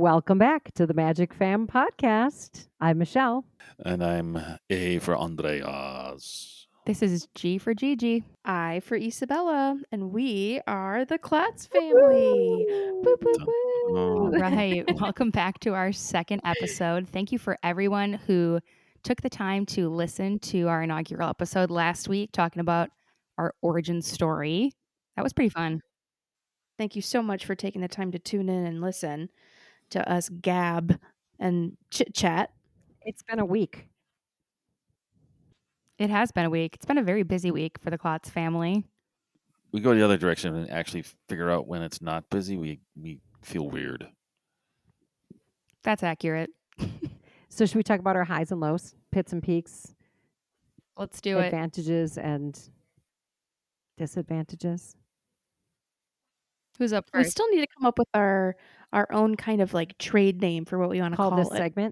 Welcome back to the Magic Fam podcast. I'm Michelle. And I'm A for Andreas. This is G for Gigi. I for Isabella, and we are the Klotz family. Boop, boop, boop. All right. Welcome back to our second episode. Thank you for everyone who took the time to listen to our inaugural episode last week talking about our origin story. That was pretty fun. Thank you so much for taking the time to tune in and listen to us gab and chit chat. It's been a week. It has been a week. It's been a very busy week for the Klotz family. We go the other direction and actually figure out when it's not busy. We feel weird. That's accurate. So, should we talk about our highs and lows, pits and peaks, Let's do it. advantages and disadvantages? Who's up We first? still need to come up with our own kind of like trade name for what we want to Call call this it. segment.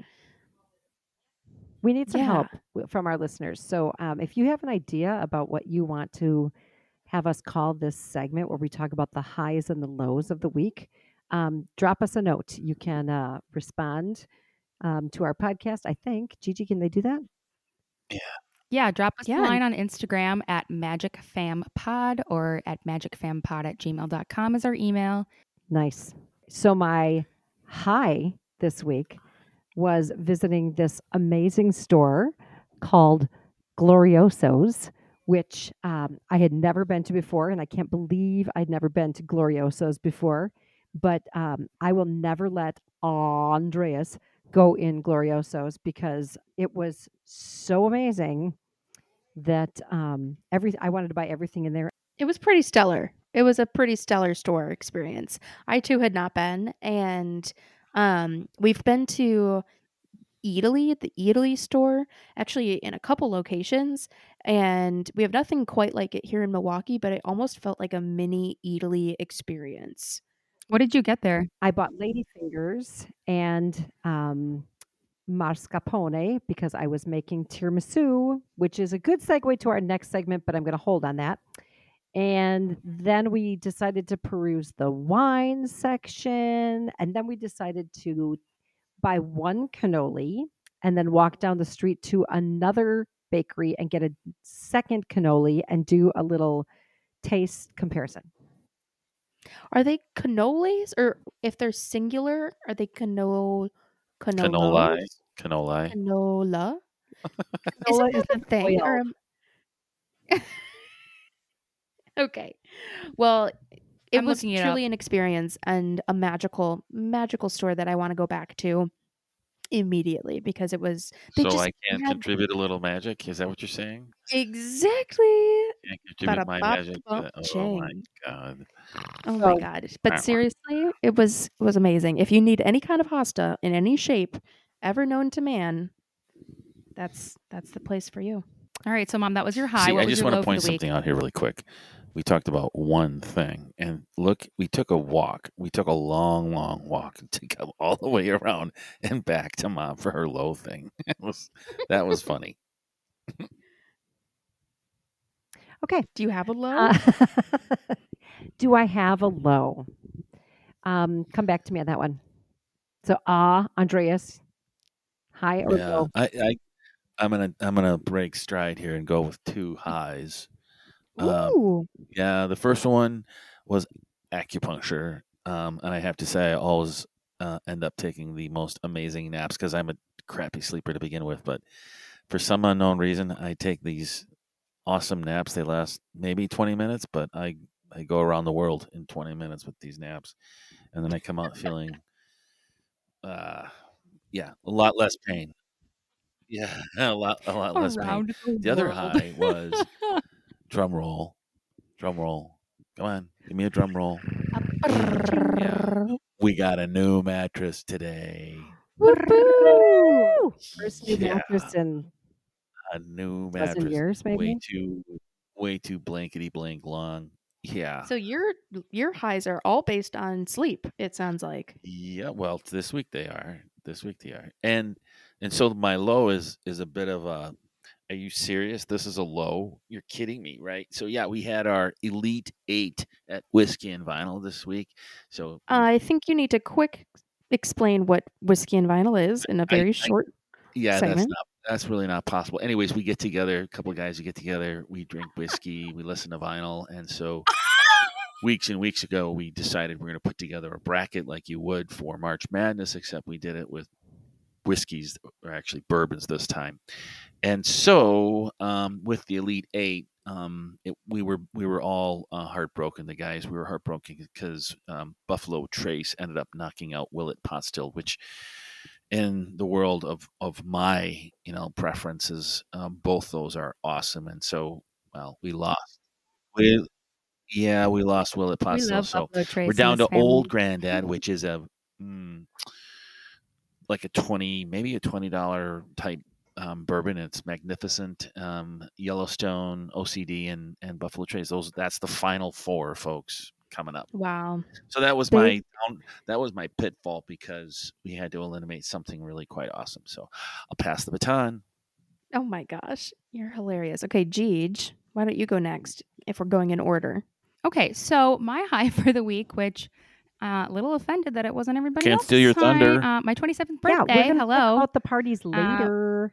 We need some Yeah. help from our listeners. So, if you have an idea about what you want to have us call this segment, where we talk about the highs and the lows of the week, drop us a note. You can respond to our podcast. I think Gigi, can they do that? Yeah, drop us Yeah. a line on Instagram at magicfampod or at magicfampod@gmail.com is our email. Nice. So my high this week was visiting this amazing store called Glorioso's, which I had never been to before, and I can't believe I'd never been to Glorioso's before. But I will never let Andreas go in Glorioso's because it was so amazing that I wanted to buy everything in there. It was pretty stellar. It was a pretty stellar store experience. I too had not been, and we've been to Italy, the Italy store, actually in a couple locations, and we have nothing quite like it here in Milwaukee, but it almost felt like a mini Italy experience. What did you get there? I bought ladyfingers and mascarpone because I was making tiramisu, which is a good segue to our next segment, but I'm going to hold on that. And then we decided to peruse the wine section, and then we decided to buy one cannoli and then walk down the street to another bakery and get a second cannoli and do a little taste comparison. Are they cannolis, or if they're singular, are they Cannoli. cannolos? Cannoli. Canola? Canola Isn't that is the thing? Or okay. Well, it I'm was looking it truly up. an experience and a magical store that I want to go back to immediately because it was So I can't had contribute a little magic? Is that what you're saying? exactly. Can't contribute my magic? Oh my Ba-da-bop-ching. god. Oh So- my god. But seriously, it was amazing. If you need any kind of pasta in any shape ever known to man, that's the place for you. All right, so Mom, that was your high. See, What I was just your want low to for point the week? something out here really quick. We talked about one thing, and look, we took a walk. We took a long, long walk to come all the way around and back to Mom for her low thing. That was funny. Okay. Do you have a low? Do I have a low? Come back to me on that one. So, Andreas, high or Yeah, low? I'm gonna break stride here and go with two highs. Ooh. Yeah, the first one was acupuncture, and I have to say I always end up taking the most amazing naps because I'm a crappy sleeper to begin with. But for some unknown reason, I take these awesome naps. They last maybe 20 minutes, but I go around the world in 20 minutes with these naps, and then I come out feeling, yeah, a lot less pain. Yeah, a lot less pain. Around The other world. high was drum roll. Drum roll. Come on, give me a drum roll. Yeah. We got a new mattress today. Woo! First new Yeah. mattress in A new dozen mattress. years, maybe. Way too blankety blank long. Yeah. So your highs are all based on sleep, it sounds like. Yeah. Well, this week they are. And so my low is a bit of a. Are you serious? This is a low? You're kidding me, right? So yeah, we had our Elite 8 at Whiskey and Vinyl this week. So I think you need to explain what whiskey and vinyl is in a very short Yeah, segment? that's really not possible. Anyways, we get together, a couple of guys who get together, we drink whiskey, we listen to vinyl, and so weeks and weeks ago we decided we're going to put together a bracket like you would for March Madness, except we did it with whiskeys, or actually bourbons this time. And so with the Elite Eight, we were all heartbroken. The guys, we were heartbroken because Buffalo Trace ended up knocking out Willet Pot Still, which in the world of my preferences, both those are awesome. And so, well, we lost. We we lost Willet Pot We Still, love so Buffalo we're Trace in down this to Old family. Granddad, which is like a maybe a $20 type bourbon. It's magnificent. Yellowstone, OCD, and Buffalo Trace. That's the final four, folks, coming up. Wow. So that was Big- my pitfall because we had to eliminate something really quite awesome. So I'll pass the baton. Oh my gosh, you're hilarious. Okay, Jeej, why don't you go next if we're going in order? Okay, so my high for the week, which a little offended that it wasn't everybody Can't else's steal your high, thunder. my 27th Yeah, birthday. we're going to Hello. talk about the parties later.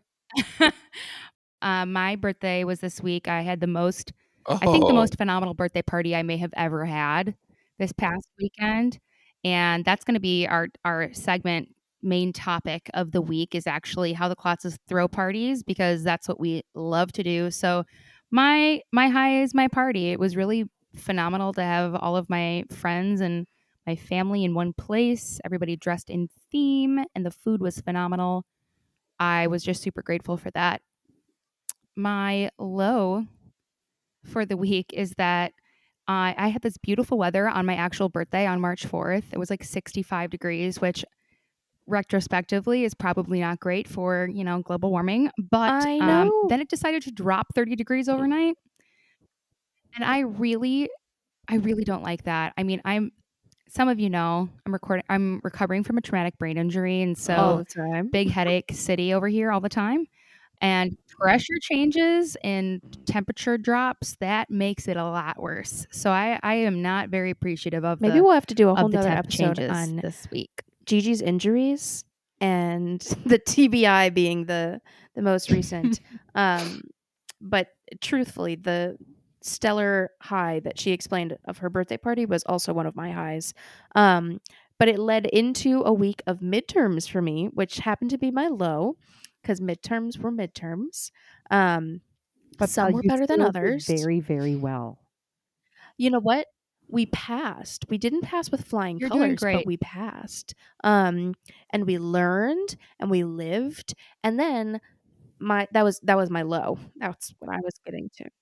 My birthday was this week. I had the most, I think the most phenomenal birthday party I may have ever had this past weekend. And that's going to be our segment main topic of the week is actually how the Klotzes throw parties, because that's what we love to do. So my high is my party. It was really phenomenal to have all of my friends and my family in one place, everybody dressed in theme, and the food was phenomenal. I was just super grateful for that. My low for the week is that I had this beautiful weather on my actual birthday on March 4th. It was like 65 degrees, which retrospectively is probably not great for, global warming. But I know. then it decided to drop 30 degrees overnight. And I really don't like that. I mean, some of you know, I'm recovering from a traumatic brain injury. And so All the time. big headache city over here all the time. And pressure changes and temperature drops, that makes it a lot worse. So I am not very appreciative of Maybe we'll have to do a whole the nother temp episode changes on this week. Gigi's injuries and the TBI being the most recent. But truthfully, the stellar high that she explained of her birthday party was also one of my highs. But it led into a week of midterms for me, which happened to be my low because midterms were midterms. But Some were you better than still did others. very, very well. You know what? We passed. We didn't pass with flying You're doing colors, but great. we passed. And we learned and we lived. And then that was my low. That's what I was getting to.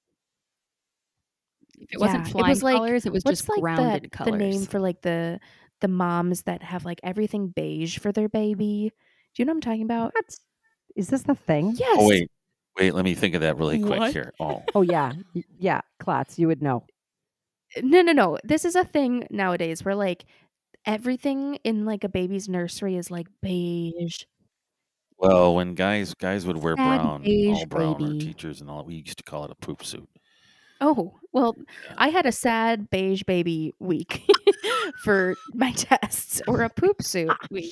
If it wasn't flying was like, colors, it was what's just like grounded the name colors. for like the moms that have like everything beige for their baby. Do you know what I'm talking about? What? Is this the thing? Yes. Oh wait, let me think of that really quick What? here. Oh, Oh, yeah. Yeah, Klotz, you would know. No. This is a thing nowadays where like everything in like a baby's nursery is like beige. well, when guys would wear Sad brown, beige all brown, or baby. teachers and all, we used to call it a poop suit. Oh, well, I had a sad beige baby week for my tests, or a poop suit week.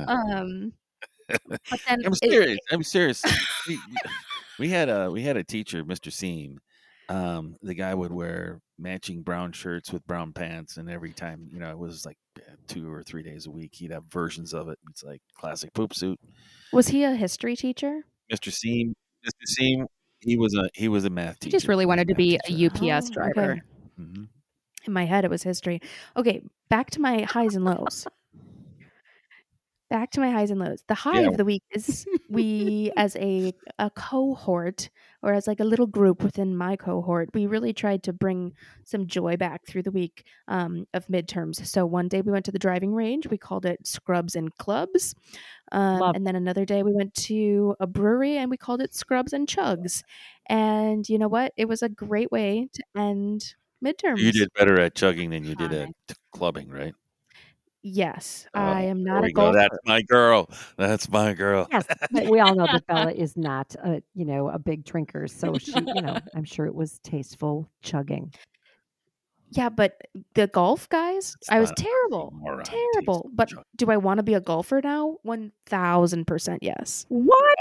But then I'm serious. We had a teacher, Mr. Seam. The guy would wear matching brown shirts with brown pants, and every time, it was like 2 or 3 days a week, he'd have versions of it. It's like classic poop suit. Was he a history teacher? Mr. Seam, he was a math teacher. He just really wanted to be a teacher. UPS driver. Okay. Mhm. In my head, it was history. Okay, back to my highs and lows. The high of the week is we, as a cohort, or as like a little group within my cohort, we really tried to bring some joy back through the week of midterms. So one day we went to the driving range. We called it Scrubs and Clubs. And then another day we went to a brewery and we called it Scrubs and Chugs. And you know what? It was a great way to end midterms. You did better at chugging than you did at clubbing, right? Yes, I am not There a we go. golfer. That's my girl. That's my girl. Yes, but we all know that Bella is not a big drinker, so she, I'm sure it was tasteful chugging. Yeah, but the golf guys, It's I was not terrible. oxymoron, Terrible. Jason. But Chuck. do I want to be a golfer now? 1000% yes. What?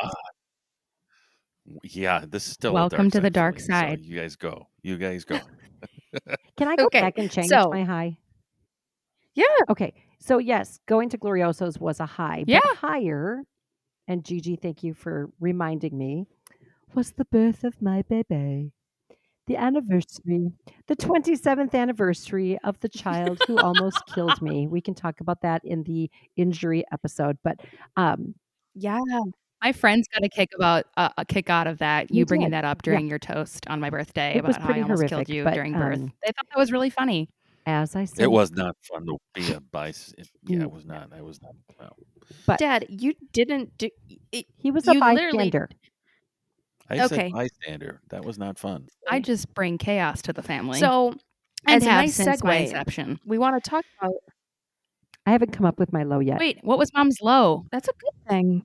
Yeah, this is still Welcome a to the dark dark side. side. So you guys go. You guys go. Can I go Okay, back and change so- my high? Yeah. Okay. So yes, going to Glorioso's was a high, Yeah. but higher, and Gigi, thank you for reminding me, was the birth of my baby. The anniversary, the 27th anniversary of the child who almost killed me. We can talk about that in the injury episode, but Yeah. My friends got a kick out of that. You You bringing did, that up yeah. during your toast on my birthday It was about how I pretty almost killed horrific, you but, during birth. um, They thought that was really funny. as I said, It was not fun to be a bice. Yeah, Mm. it was not. I was not. No. but Dad, you didn't do he was a you literally- bystander. I Okay. said bystander. That was not fun. I just bring chaos to the family. So, and as a have nice since my segue, inception. we want to talk about I haven't come up with my low yet. Wait, what was Mom's low? that's a good thing.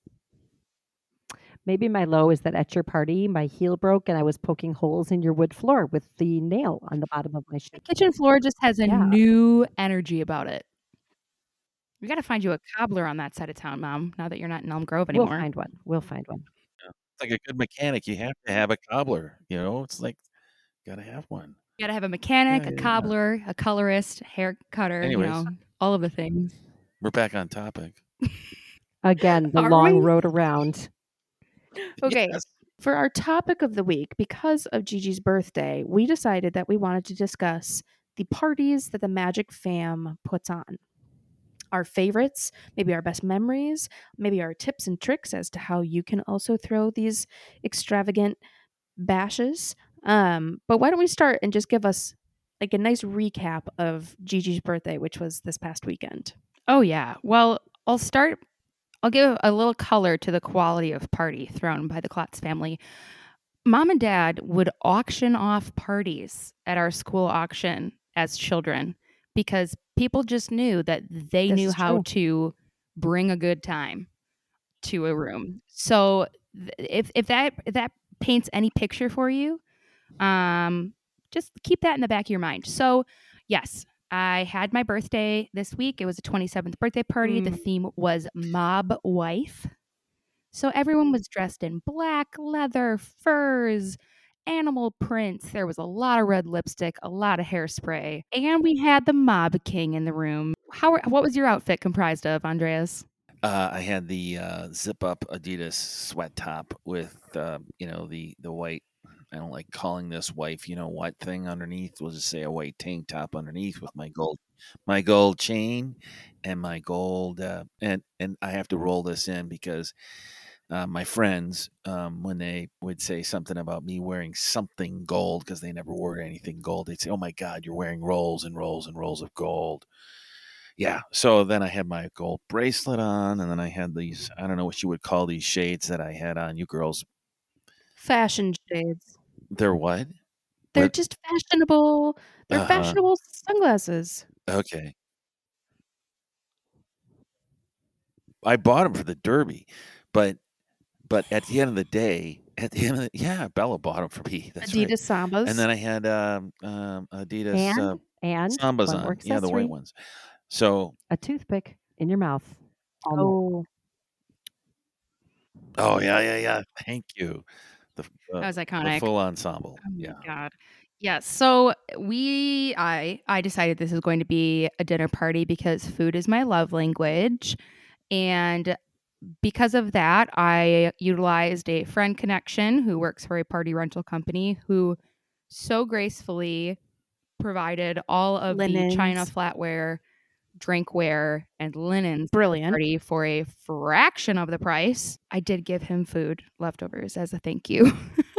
Maybe my low is that at your party, my heel broke and I was poking holes in your wood floor with the nail on the bottom of my shoe. The kitchen floor just has a Yeah. new energy about it. We got to find you a cobbler on that side of town, Mom, now that you're not in Elm Grove anymore. We'll find one. We'll find one. It's like a good mechanic. You have to have a cobbler. You know, it's like gotta have one. You got to have a mechanic, Yeah, a yeah. cobbler, a colorist, hair cutter, Anyways. all of the things. We're back on topic. Again, the Are long we? road around. Okay. Yes. For our topic of the week, because of Gigi's birthday, we decided that we wanted to discuss the parties that the Magic fam puts on. Our favorites, maybe our best memories, maybe our tips and tricks as to how you can also throw these extravagant bashes. But why don't we start and just give us like a nice recap of Gigi's birthday, which was this past weekend. Oh, yeah. Well, I'll give a little color to the quality of party thrown by the Klotz family. Mom and Dad would auction off parties at our school auction as children because people just knew that they This knew is how true. to bring a good time to a room. So if that paints any picture for you, just keep that in the back of your mind. So yes, I had my birthday this week. It was a 27th birthday party. The theme was Mob Wife. So everyone was dressed in black leather, furs, animal prints. There was a lot of red lipstick, a lot of hairspray, and we had the Mob King in the room. What was your outfit comprised of, Andreas? I had the zip up Adidas sweat top with the white. I don't like calling this wife, you know what thing underneath. We'll just say a white tank top underneath with my gold chain and my gold and I have to roll this in because my friends when they would say something about me wearing something gold because they never wore anything gold, they'd say, "Oh my God, you're wearing rolls and rolls and rolls of gold." Yeah. So then I had my gold bracelet on, and then I had these, I don't know what you would call these shades that I had on. You girls, Fashion shades. they're what? They're What? just fashionable. They're Uh-huh. fashionable sunglasses. Okay. I bought them for the Derby, but at the end of the day, Bella bought them for me. That's right. Adidas Sambas. And then I had Adidas And Sambas one more on. Yeah, the accessory, white ones. So, a toothpick in your mouth. oh, yeah. Thank you. The That was the iconic. full ensemble. Oh my Yeah. God. Yes. So I decided this is going to be a dinner party because food is my love language. And because of that, I utilized a friend connection who works for a party rental company who so gracefully provided all of the china, Linens. flatware, drinkware, and linens brilliant. party for a fraction of the price. I did give him food leftovers as a thank you.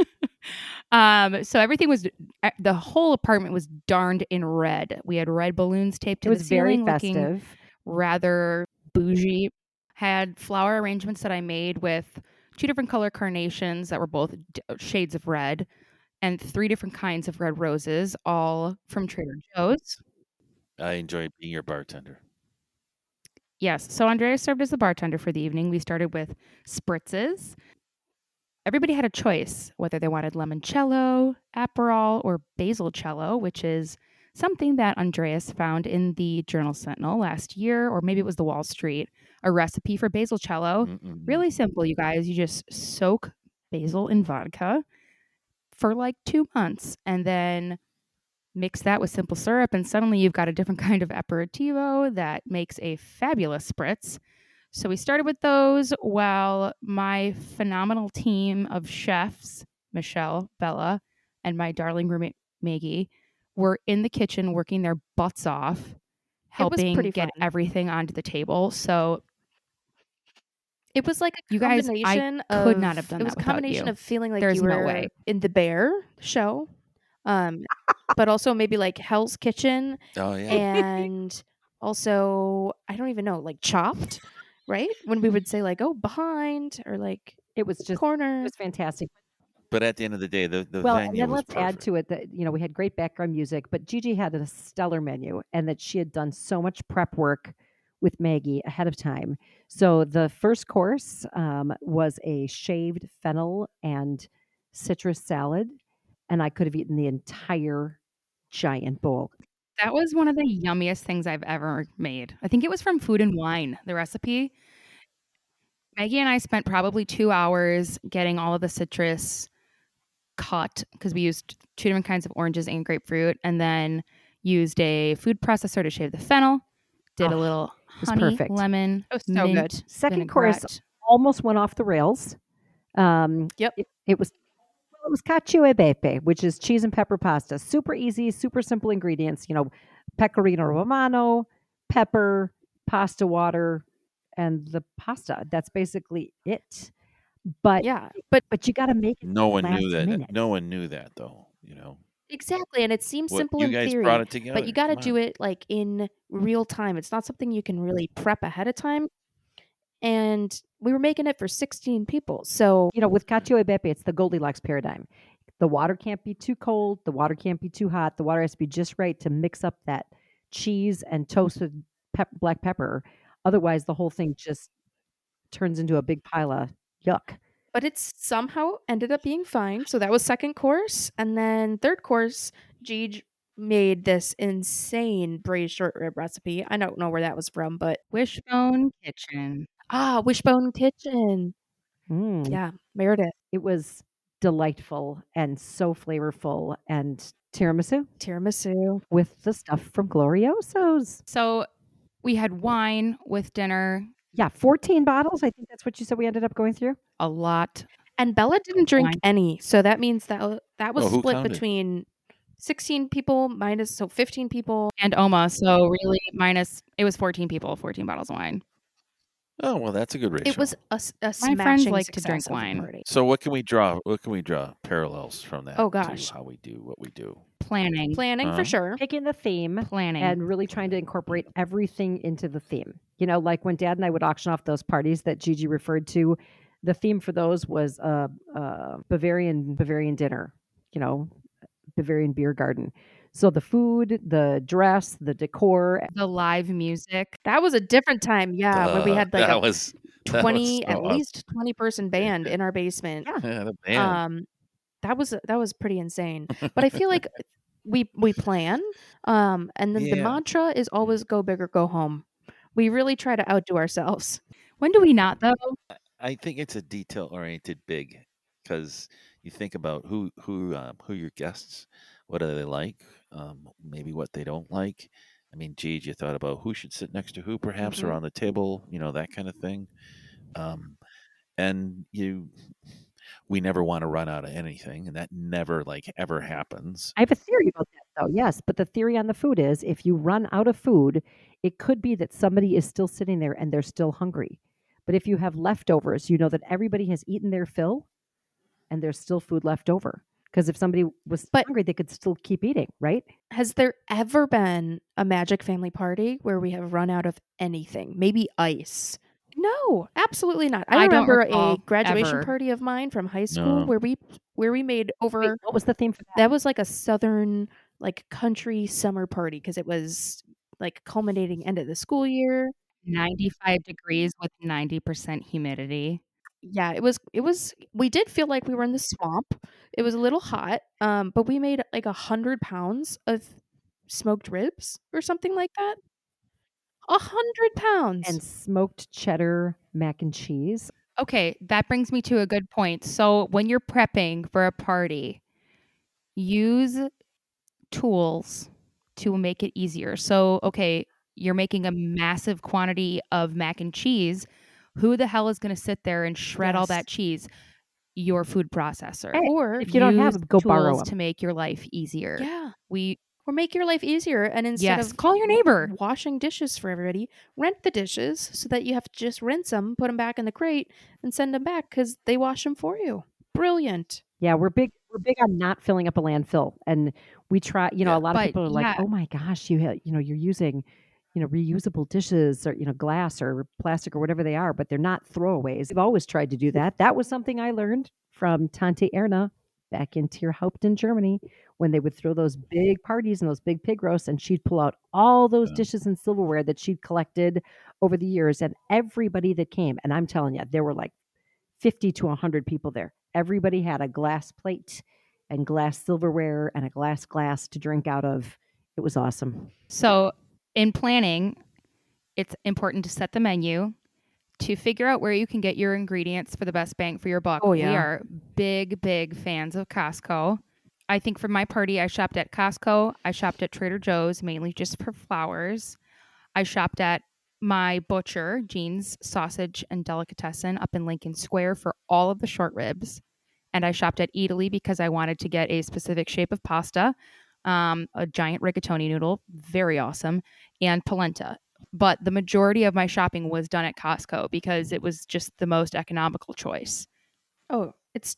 So everything was, the whole apartment was darned in red. We had red balloons taped It to was the very ceiling, looking festive. rather bougie. Had flower arrangements that I made with 2 different color carnations that were both shades of red and 3 different kinds of red roses, all from Trader Joe's. I enjoy being your bartender. Yes. So Andrea served as the bartender for the evening. We started with spritzes. Everybody had a choice whether they wanted limoncello, Aperol, or basilcello, which is something that Andreas found in the Journal Sentinel last year, or maybe it was the Wall Street, a recipe for basil cello. Really simple, you guys. You just soak basil in vodka for like 2 months and then mix that with simple syrup, and suddenly you've got a different kind of aperitivo that makes a fabulous spritz. So we started with those while my phenomenal team of chefs, Michelle, Bella, and my darling roommate Maggie, were in the kitchen working their butts off, helping pretty get fun. everything onto the table. So It was like a You guys, I combination of could not have done it was that a without combination you. of feeling like There's you no were way. in the Bear show, but also maybe like Hell's Kitchen, Oh yeah. and also I don't even know, like Chopped, right? When we would say like, oh, behind, or like It was just, it corner. was fantastic. But at the end of the day, the Well, and venue then was let's add perfect. to it that, we had great background music, but Gigi had a stellar menu and that she had done so much prep work with Maggie ahead of time. So the first course was a shaved fennel and citrus salad, and I could have eaten the entire giant bowl. That was one of the yummiest things I've ever made. I think it was from Food and Wine, the recipe. Maggie and I spent probably 2 hours getting all of the citrus cut because we used 2 different kinds of oranges and grapefruit, and then used a food processor to shave the fennel. Did a Oh, little was honey, perfect. lemon, Oh, so good. mint, Second course vinaigrette. almost went off the rails. Yep. It was cacio e pepe, which is cheese and pepper pasta. Super easy, super simple ingredients. Pecorino romano, pepper, pasta water, and the pasta. That's basically it. But Yeah, but you got to make it No one last knew that. minute. No one knew that though. exactly, and it seems What simple you in guys theory, brought it together. but you got to Come do on. it like in real time. It's not something you can really prep ahead of time. And we were making it for 16 people. So, With cacio e pepe, it's the Goldilocks paradigm. The water can't be too cold. The water can't be too hot. The water has to be just right to mix up that cheese and toasted black pepper. Otherwise, the whole thing just turns into a big pile of yuck. but it's somehow ended up being fine. So that was second course. And then third course, Gigi made this insane braised short rib recipe. I don't know where that was from, but Wishbone Kitchen. Wishbone Kitchen. Mm. Yeah, Meredith. It was delightful and so flavorful, and Tiramisu. with the stuff from Glorioso's. So we had wine with dinner, Yeah, 14 bottles. I think that's what you said we ended up going through. a lot. And Bella didn't drink Wine. any. So that means that was Oh, who split counted? between 16 people minus, so 15 people. And Oma. So really minus, it was 14 people, 14 bottles of wine. Oh well, that's a good ratio. It was a My smashing friends like to drink success of a wine. party. So what can we draw? What can we draw parallels from that? Oh, gosh. To how we do what we do. Planning. Planning Uh-huh. for sure. Picking the theme Planning. and really trying to incorporate everything into the theme. Like when Dad and I would auction off those parties that Gigi referred to, the theme for those was Bavarian dinner, Bavarian beer garden. So the food, the dress, the decor. The live music. That was a different time, yeah, when we had like that a was 20 so at awesome. least 20 person band in our basement. Yeah, the band. That was pretty insane. But I feel like we plan, and then the Yeah. mantra is always go big or go home. We really try to outdo ourselves. When do we not, though? I think it's a detail oriented big because you think about who your guests, what do they like, maybe what they don't like. I mean, geez, you thought about who should sit next to who, perhaps Mhm. around the table, that kind of thing. And we never want to run out of anything, and that never ever happens. I have a theory about that, though. Yes, but the theory on the food is if you run out of food, it could be that somebody is still sitting there and they're still hungry. But if you have leftovers, you know that everybody has eaten their fill and there's still food left over. Because if somebody was But- hungry, they could still keep eating, right? Has there ever been a magic family party where we have run out of anything? Maybe ice. No, absolutely not. I I don't remember recall a graduation ever. party of mine from high school No. where we made over Wait, what was the theme for that? that was like a southern country summer party because it was like culminating end of the school year. 95 degrees with 90% humidity. Yeah, it was we did feel like we were in the swamp. It was a little hot. But we made like 100 pounds of smoked ribs or something like that. 100 pounds. And smoked cheddar mac and cheese. Okay, that brings me to a good point. So when you're prepping for a party, use tools to make it easier. So, okay, you're making a massive quantity of mac and cheese. Who the hell is going to sit there and shred all Yes. that cheese? Your food processor. Hey, or if you don't have Use them, go borrow tools to them. make your life easier. yeah, We or make your life easier, and instead yes, of call your neighbor. washing dishes for everybody, rent the dishes so that you have to just rinse them, put them back in the crate, and send them back because they wash them for you. Brilliant. Yeah, we're big on not filling up a landfill, and we try. A Yeah. lot of But people are like, yeah, "Oh my gosh, you're using, reusable dishes or glass or plastic or whatever they are, but they're not throwaways." We've always tried to do that. That was something I learned from Tante Erna back in Tierhaupten, Germany, when they would throw those big parties and those big pig roasts, and she'd pull out all those Yeah. dishes and silverware that she'd collected over the years, and everybody that came, and I'm telling you, there were like 50 to 100 people there. Everybody had a glass plate and glass silverware and a glass to drink out of. It was awesome. so in planning, it's important to set the menu, to figure out where you can get your ingredients for the best bang for your buck. Oh, We yeah. are big fans of Costco. I think for my party, I shopped at Costco. I shopped at Trader Joe's, mainly just for flowers. I shopped at my butcher, Jean's Sausage and Delicatessen, up in Lincoln Square for all of the short ribs. And I shopped at Italy because I wanted to get a specific shape of pasta, a giant rigatoni noodle, very awesome, and polenta. But the majority of my shopping was done at Costco because it was just the most economical choice. Oh, it's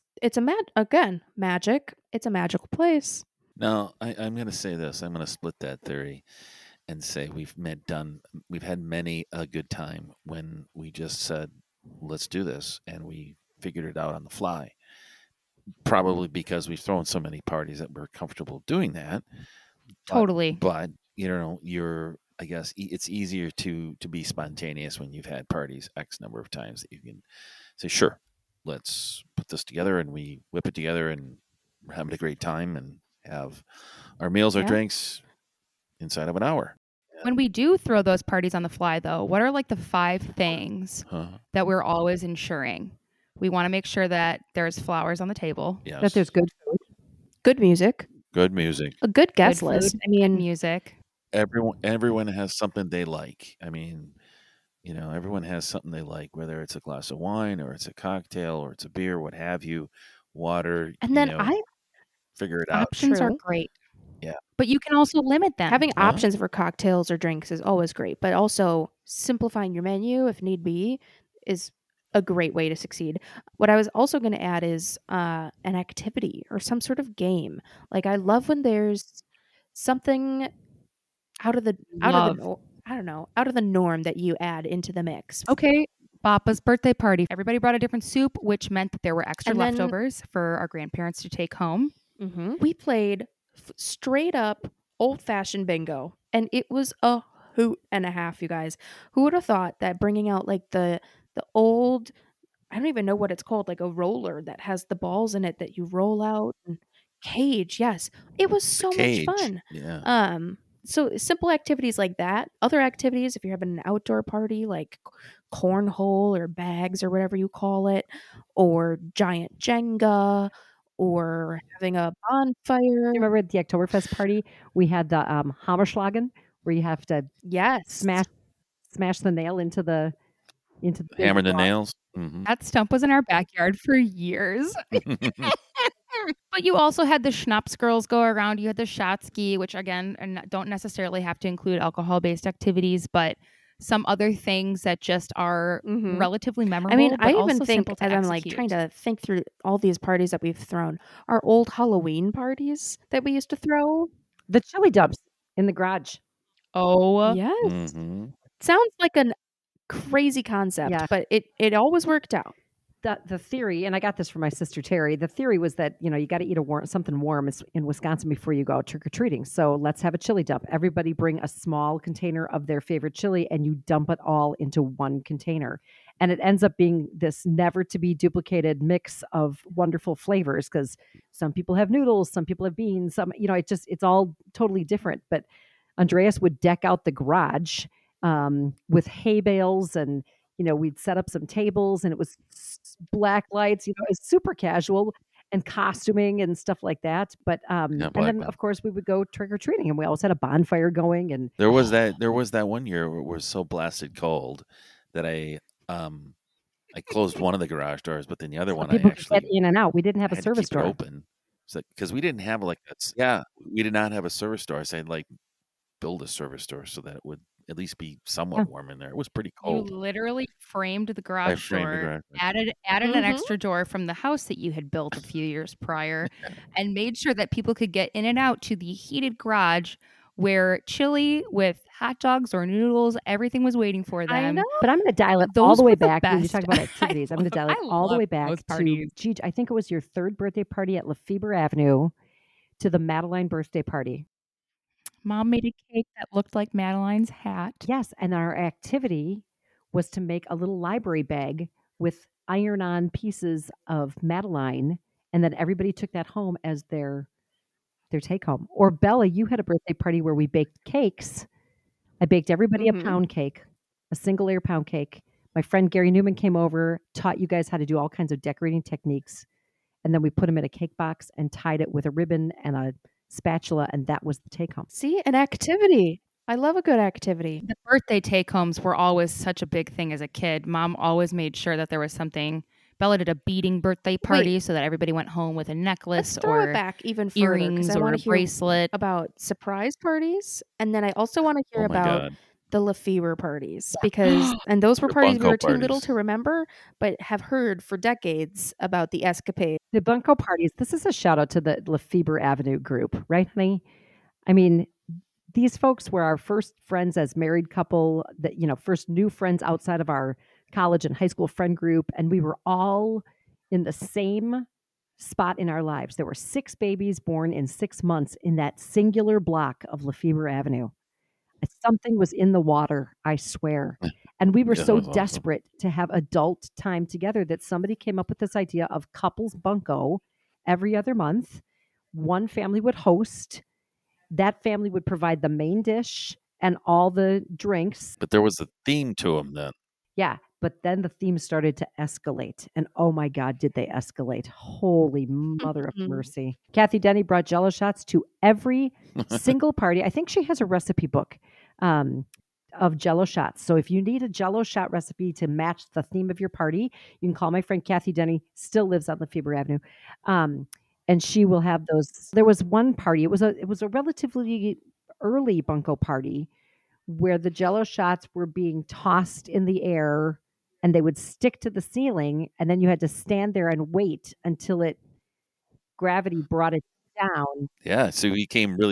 magic. It's a magical place. Now, I'm going to say this. I'm going to split that theory and say we've had many a good time when we just said, let's do this. And we figured it out on the fly. Probably because we've thrown so many parties that we're comfortable doing that. Totally. But I guess it's easier to be spontaneous when you've had parties X number of times that you can say, sure, let's put this together, and we whip it together, and we're having a great time and have our meals, our Yeah. drinks inside of an hour. When we do throw those parties on the fly, though, what are like the 5 things that we're always ensuring? We want to make sure that there's flowers on the table, Yes. That there's good food. Good music, good music. a good guest food, list. I mean, music. Everyone has something they like. I mean, everyone has something they like, whether it's a glass of wine or it's a cocktail or it's a beer, what have you, water. and then figure it out. Options are True. great. Yeah. But you can also limit them. having Huh? options for cocktails or drinks is always great, but also simplifying your menu if need be is a great way to succeed. What I was also going to add is an activity or some sort of game. Like I love when there's something out of the Love. out of the norm that you add into the mix. Okay, Papa's birthday party. Everybody brought a different soup, which meant that there were extra And then- leftovers for our grandparents to take home. We played straight up old fashioned bingo, and it was a hoot and a half, you guys. Who would have thought that bringing out like the old, I don't even know what it's called, like a roller that has the balls in it that you roll out, and cage, yes, it was so Cage. much fun. Yeah. So simple activities like that. Other activities, if you're having an outdoor party like cornhole or bags or whatever you call it, or giant Jenga, or having a bonfire. Remember at the Oktoberfest party, we had the Hammerschlagen, where you have to Yes. smash the nail into the Hammer the block. nails. Mhm. That stump was in our backyard for years. But you also had the Schnapps girls go around. You had the shot ski, which again don't necessarily have to include alcohol-based activities, but some other things that just are Mhm. relatively memorable. I mean, but I even also think simple to as I'm like execute. trying to think through all these parties that we've thrown, our old Halloween parties that we used to throw. The chili dumps in the garage. Oh, Yes. Mhm. Sounds like a crazy concept, Yeah. but it always worked out. The theory, and I got this from my sister Terry. The theory was that you got to eat something warm in Wisconsin before you go out trick or treating. So let's have a chili dump. Everybody bring a small container of their favorite chili, and you dump it all into one container. And it ends up being this never to be duplicated mix of wonderful flavors because some people have noodles, some people have beans, some, it's all totally different. But Andreas would deck out the garage with hay bales, and we'd set up some tables, and it was black lights. It was super casual and costuming and stuff like that. But Yeah, and black then man. of course we would go trick or treating, and we always had a bonfire going. And There was that one year where it was so blasted cold that I closed one of the garage doors, but then the other so one I people could get actually in and out. We didn't have a had to service keep it door. open. So because we didn't have we did not have a service door. So I'd like build a service door so that it would at least be somewhat Yeah. warm in there. It was pretty You cold. literally framed the I garage framed the door, garage door. added an Mhm. extra door from the house that you had built a few years prior, and made sure that people could get in and out to the heated garage where chili with hot dogs or noodles, everything was waiting for I them. know. But I'm going to dial it all Those the were way the back when you best. talk about activities. I'm going to dial it I all the love way back those to, parties. I think it was your third birthday party at Lefebvre Avenue, to the Madeline birthday party. Mom made a cake that looked like Madeline's hat. Yes, and our activity was to make a little library bag with iron-on pieces of Madeline, and then everybody took that home as their take home. Or Bella, you had a birthday party where we baked cakes. I baked everybody a Mhm. pound cake, a single layer pound cake. My friend Gary Newman came over, taught you guys how to do all kinds of decorating techniques, and then we put them in a cake box and tied it with a ribbon and a spatula, and that was the take home. See, an activity. I love a good activity. The birthday take homes were always such a big thing as a kid. Mom always made sure that there was something. Bella did a beading birthday party so that everybody went home with a necklace Let's throw or it back even further because earrings I or want a to hear bracelet. about surprise parties, and then I also want to hear Oh my about god. the Lefebvre parties because and those were The parties we bunko were too little parties. to remember, but have heard for decades about the escapade. The bunko parties, this is a shout out to the Lefebvre Avenue group, right, honey? I mean, these folks were our first friends as married couple, that, first new friends outside of our college and high school friend group. And we were all in the same spot in our lives. There were 6 babies born in 6 months in that singular block of Lefebvre Avenue. Something was in the water, I swear. And we were Yeah, so that was awesome. desperate to have adult time together that somebody came up with this idea of couples bunko every other month. One family would host, that family would provide the main dish and all the drinks. But there was a theme to them then. Yeah, but then the theme started to escalate. And oh my God, did they escalate? Holy mother of Mhm. mercy. Kathy Denny brought Jello shots to every single party. I think she has a recipe book of Jello shots. So if you need a Jello shot recipe to match the theme of your party, you can call my friend Kathy Denny, still lives on Lefebvre Avenue. And she will have those. There was one party, it was a relatively early bunko party where the Jello shots were being tossed in the air and they would stick to the ceiling, and then you had to stand there and wait until gravity brought it down. Yeah, so we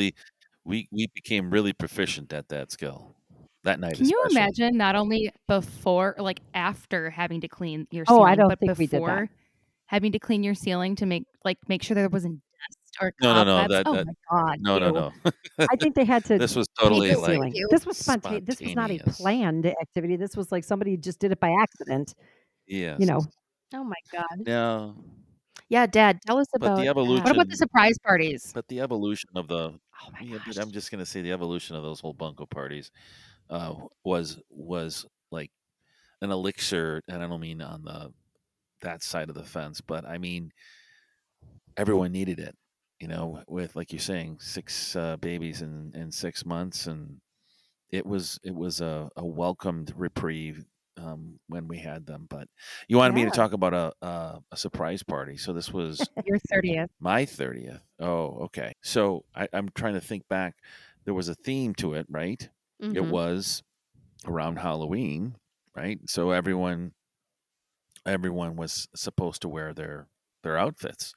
became really proficient at that skill. That night Can you especially. imagine not only before, like after having to clean your Oh, ceiling, I don't but think we did that. before having to clean your ceiling to make sure there wasn't dust or No, cobwebs? that Oh that my God. no, ew. no. I think they had to This was paint totally the like ceiling. you. This was spontaneous. This was not a spontaneous. planned activity. This was like somebody just did it by accident. Yes. Oh my God. No, Yeah, Dad, tell us but about the that. evolution. What about the surprise parties? But the evolution of the Oh my yeah, gosh. but I'm just gonna say the evolution of those whole bunko parties was like an elixir, and I don't mean on that side of the fence, but I mean everyone needed it. With like you're saying, 6 babies in 6 months, and it was a welcomed reprieve when we had them. But you wanted me to Yeah. talk about a surprise party, so this was Your 30th. my 30th. Oh, okay. So I'm trying to think back. There was a theme to it, right? It Mhm. was around Halloween, right? So everyone was supposed to wear their outfits.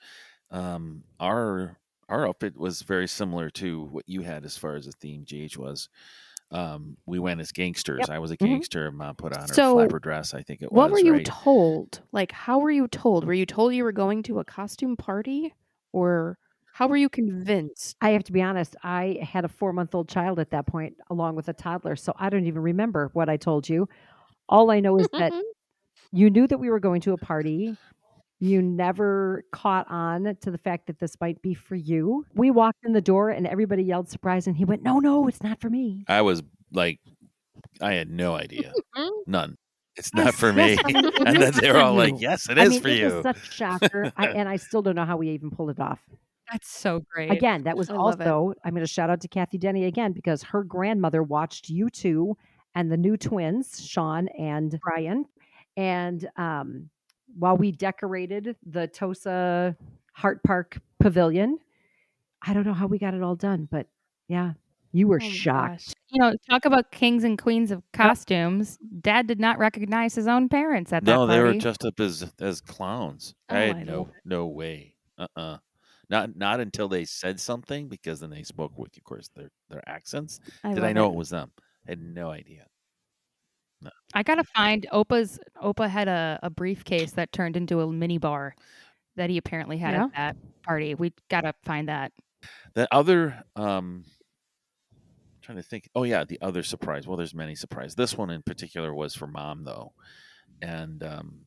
Our outfit was very similar to what you had as far as the theme, GH was. We went as gangsters. Yep. I was a Mhm. gangster. Mom put on her So, flapper dress, I think it What was, were you right? told? Like, how were you told? Were you told you were going to a costume party? Or how were you convinced? I have to be honest, I had a 4-month-old child at that point, along with a toddler. So I don't even remember what I told you. All I know is that You knew that we were going to a party. You never caught on to the fact that this might be for you. We walked in the door and everybody yelled surprise, and he went, no, it's not for me. I was like, I had no idea. None. It's Yes, not for yes, me. I mean, it And then is they were for all like, you. yes, it I is mean, for it was you. such a shocker. And I still don't know how we even pulled it off. That's so great. Again, that was I love it. also, I'm going to shout out to Kathy Denny again, because her grandmother watched you two and the new twins, Sean and Brian. And while we decorated the Tosa Hart Park Pavilion, I don't know how we got it all done, but yeah, you were Oh my shocked. gosh. You know, talk about kings and queens of costumes. Dad did not recognize his own parents at that No, party. they were dressed up as clowns. Oh, I I had love no way. Not until they said something, because then they spoke with, of course, their accents. Did I love know it. it was them? I had no idea. I gotta find Opa had a briefcase that turned into a mini bar that he apparently had Yeah. at that party. We gotta find that. The other trying to think. Oh yeah, the other surprise. Well, there's many surprises. This one in particular was for Mom though, and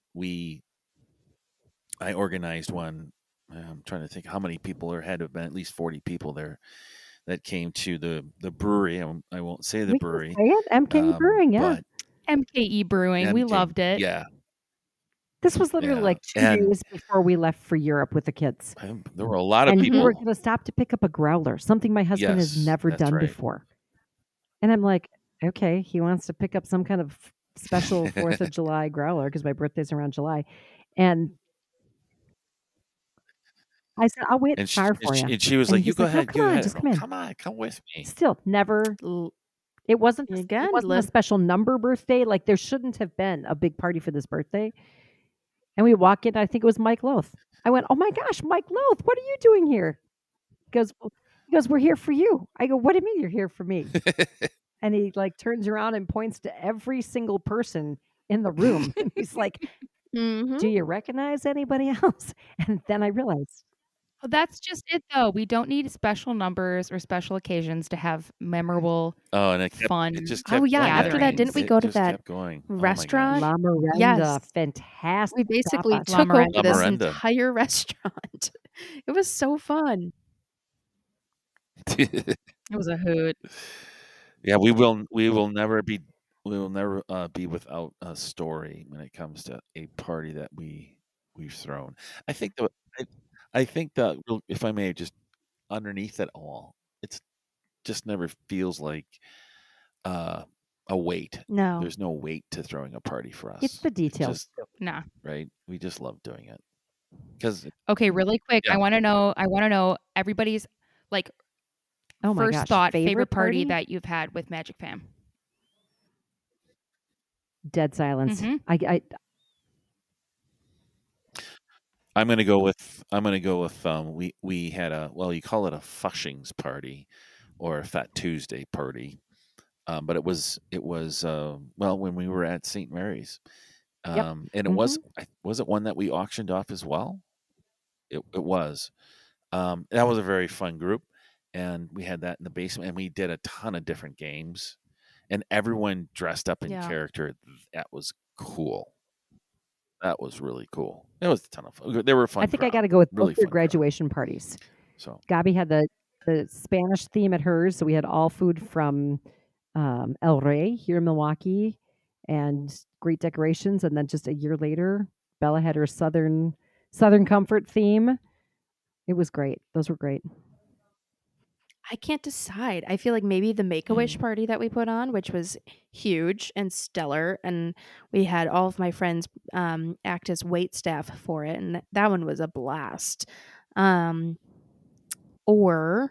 I organized one. I'm trying to think how many people there had to have been. At least 40 people there that came to the brewery. I won't say the We can brewery, say it, MKE Brewing, yeah. but MKE Brewing. We MK loved it. Yeah, This was literally yeah. like 2 And days before we left for Europe with the kids. there were a lot of And we people. were going to stop to pick up a growler, something my husband has Yes, never that's done right. before. And I'm like, okay, he wants to pick up some kind of special 4th of July growler because my birthday's around July. And I said, I'll wait in And the car for you. and she was And like, "You he's go like, no, ahead, come go on, ahead. just Oh, come in. come on, come with me." Still never, L- it wasn't, it Again, wasn't a Liv. special number birthday. Like there shouldn't have been a big party for this birthday. And we walk in, I think it was Mike Loth. I went, oh my gosh, Mike Loth, what are you doing here? He goes, we're here for you. I go, what do you mean you're here for me? And he like turns around and points to every single person in the room. And he's like, Mhm. do you recognize anybody else? And then I realized, Well, that's just it, though. We don't need special numbers or special occasions to have memorable, Oh, and fun. it just Oh kept yeah, after that, gatherings. didn't we It go to just that kept going. Oh my gosh. restaurant? La Miranda, Yes. fantastic. We basically tapas. La took over Miranda. La this Miranda. entire restaurant. It was so fun. It was a hoot. Yeah, we will never be without a story when it comes to a party that we've thrown. I think that I think that if I may, just underneath it all, it's just never feels like a weight. No. There's no weight to throwing a party for us. It's the details. Just Nah. right. We just love doing it because Okay, really quick. Yeah. I want to know everybody's like Oh my first gosh, thought favorite party party? that you've had with Magic Fam. Dead silence. Mhm. I'm gonna go with we had you call it a Fushings party or a Fat Tuesday party, but it was when we were at St. Mary's, Yep. and it was it one that we auctioned off as well. It was. That was a very fun group, and we had that in the basement, and we did a ton of different games, and everyone dressed up in Yeah. character. That was cool. That was really cool. It was a ton of fun. They were fun. I think I crowd. got to go with Really both their fun crowd. graduation parties. So Gabi had the Spanish theme at hers, so we had all food from El Rey here in Milwaukee, and great decorations. And then just a year later, Bella had her Southern Comfort theme. It was great. Those were great. I can't decide. I feel like maybe the Make-A-Wish party that we put on, which was huge and stellar, and we had all of my friends act as wait staff for it, and that one was a blast. Or,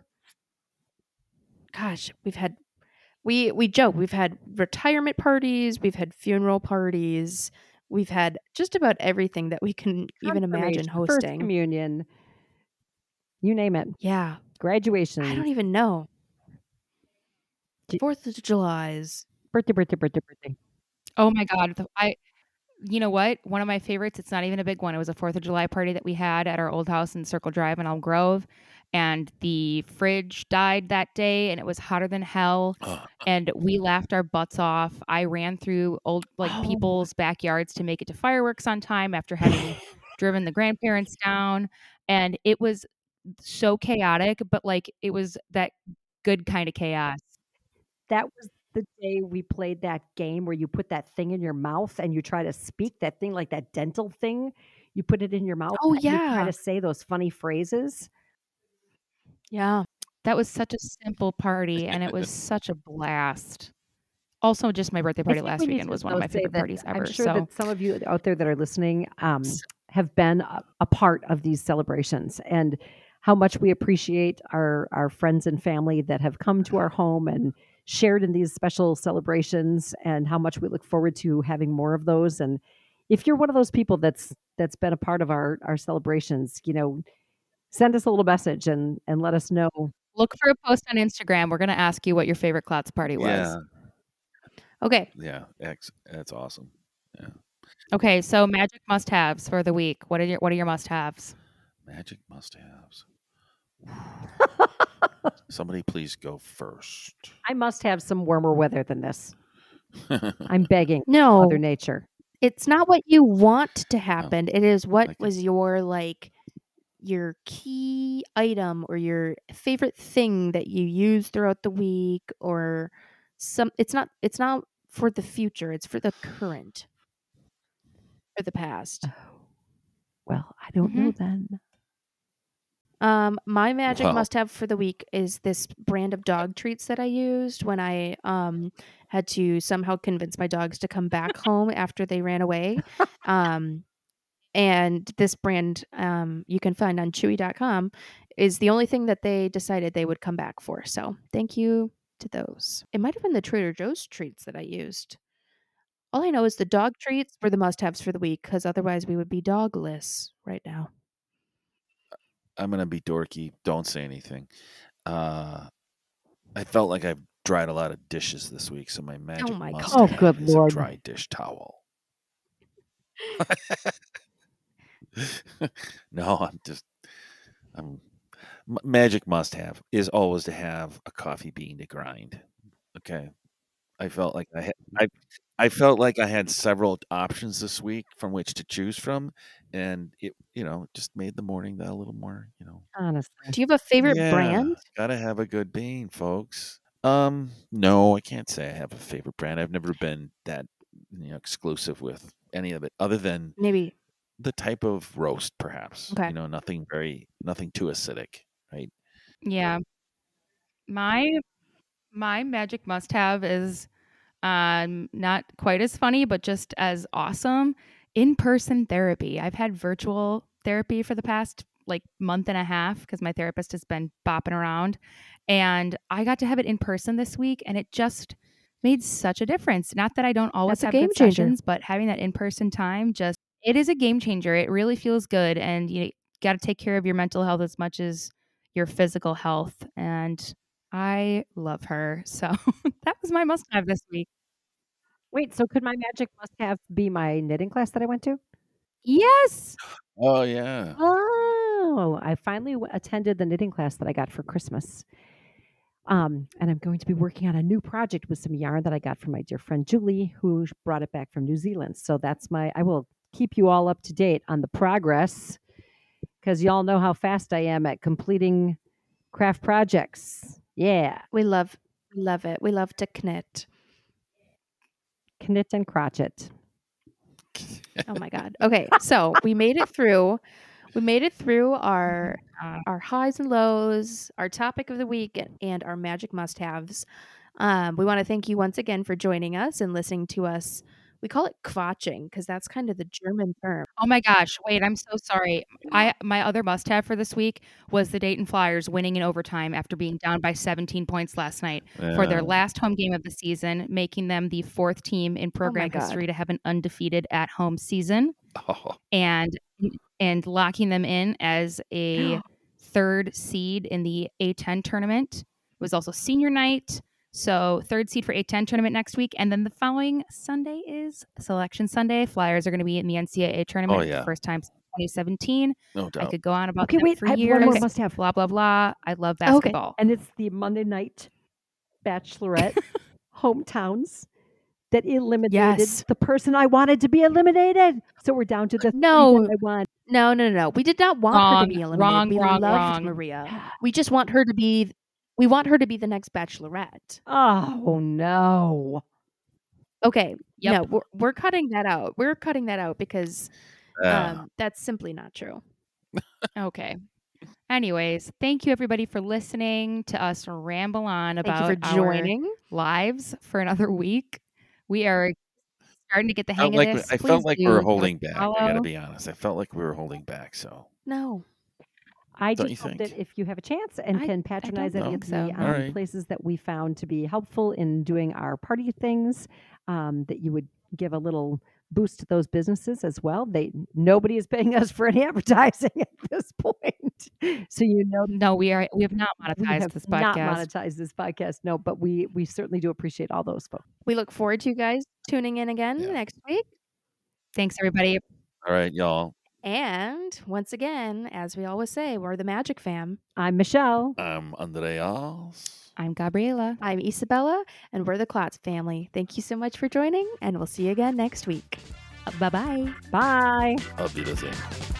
gosh, we joke. We've had retirement parties, we've had funeral parties, we've had just about everything that we can even imagine Confirmation, First hosting. communion, you name it. Yeah, Graduation. I don't even know. Gee- 4th of July's. birthday. Oh my god. You know what? One of my favorites, it's not even a big one. It was a 4th of July party that we had at our old house in Circle Drive in Elm Grove. and the fridge died that day, and it was hotter than hell. Oh, And we laughed our butts off. I ran through old Oh. people's backyards to make it to fireworks on time after having driven the grandparents down, and it was so chaotic, but like it was that good kind of chaos. That was the day we played that game where you put that thing in your mouth and you try to speak that thing, like that dental thing. You put it in your mouth Oh, and you try yeah. to say those funny phrases. Yeah. That was such a simple party, and it was such a blast. Also, just my birthday I party think last we need weekend to, was one though, of my say favorite that parties ever. I'm sure So that some of you out there that are listening have been a part of these celebrations, and how much we appreciate our friends and family that have come to our home and shared in these special celebrations, and how much we look forward to having more of those. And if you're one of those people that's been a part of our celebrations, send us a little message and let us know. look for a post on Instagram. We're going to ask you what your favorite Klotz party was. yeah, Okay. yeah. That's awesome. Yeah, Okay, so magic must-haves for the week. What are your must-haves? magic must-haves. Somebody please go first. I must have some warmer weather than this. I'm begging No, Mother Nature. it's not what you want to happen. It is what Like was your key item or your favorite thing that you use throughout the week, or it's not for the future, it's for the current, or the past. Well, I don't know then. My magic Well- must-have for the week is this brand of dog treats that I used when I had to somehow convince my dogs to come back home after they ran away. And this brand, you can find on Chewy.com, is the only thing that they decided they would come back for. So thank you to those. It might have been the Trader Joe's treats that I used. All I know is the dog treats were the must-haves for the week, because otherwise we would be dogless right now. I'm gonna be dorky. Don't say anything. I felt like I've dried a lot of dishes this week, so my magic my God. must Oh, have good is Lord. a dry dish towel. No, magic must have is always to have a coffee bean to grind. Okay, I felt like I felt like I had several options this week from which to choose from, and it just made the morning that a little more Honestly. Do you have a favorite Yeah, brand? gotta have a good bean, folks. No, I can't say I have a favorite brand. I've never been that exclusive with any of it, other than Maybe. the type of roast, perhaps. Okay. Nothing too acidic, right? Yeah. My magic must-have is not quite as funny, but just as awesome. In-person therapy. I've had virtual therapy for the past month and a half because my therapist has been bopping around, and I got to have it in person this week, and it just made such a difference. Not that I don't always That's a have game good changer. sessions, but having that in-person time it is a game changer. It really feels good, and you got to take care of your mental health as much as your physical health, and I love her. So that was my must-have this week. Wait, so could my magic must-have be my knitting class that I went to? Yes. Oh yeah. Oh, I finally attended the knitting class that I got for Christmas. And I'm going to be working on a new project with some yarn that I got from my dear friend Julie, who brought it back from New Zealand. So I will keep you all up to date on the progress, because y'all know how fast I am at completing craft projects. Yeah, We love it. We love to knit. knit and crotchet. Oh my God. Okay, so we made it through. We made it through our highs and lows, our topic of the week, and our magic must-haves. We want to thank you once again for joining us and listening to us. We call it quatching because that's kind of the German term. Oh my gosh. Wait, I'm so sorry. My other must-have for this week was the Dayton Flyers winning in overtime after being down by 17 points last night for their Yeah. last home game of the season, making them the 4th team in program God. history to have an undefeated at-home season, Oh, and locking them in as a 3rd seed in the A10 tournament. It was also senior night. So third seed for A10 tournament next week. And then the following Sunday is Selection Sunday. Flyers are going to be in the NCAA tournament for yeah. the first time since 2017. No I doubt. could go on about Okay, that wait. for I have years. one more must have. Blah, blah, blah. I love basketball. And it's the Monday night Bachelorette hometowns that eliminated Yes. the person I wanted to be eliminated. So we're down to the three No. that I want. No. We did not want her to be eliminated. We loved wrong. Maria. We just want her to be. We want her to be the next Bachelorette. Oh no. Okay. Yep. No, we're cutting that out. We're cutting that out because that's simply not true. Okay. Anyways, thank you everybody for listening to us ramble on Thank about you for joining. our lives for another week. We are starting to get the hang I of this. felt like we were holding back. I got to follow. be honest. I felt like we were holding back. So No. I Don't just you hope think? that if you have a chance and I can don't patronize any think of so. the All right. places that we found to be helpful in doing our party things, that you would give a little boost to those businesses as well. Nobody is paying us for any advertising at this point, so you know No, we have not we monetized have this not podcast. monetized this podcast. No, but we certainly do appreciate all those folks. We look forward to you guys tuning in again Yeah. next week. Thanks everybody. all right, y'all. And once again, as we always say, we're the Magic Fam. I'm Michelle. I'm Andreas. I'm Gabriela. I'm Isabella, and we're the Klotz family. Thank you so much for joining, and we'll see you again next week. Bye-bye. Bye. Auf Wiedersehen.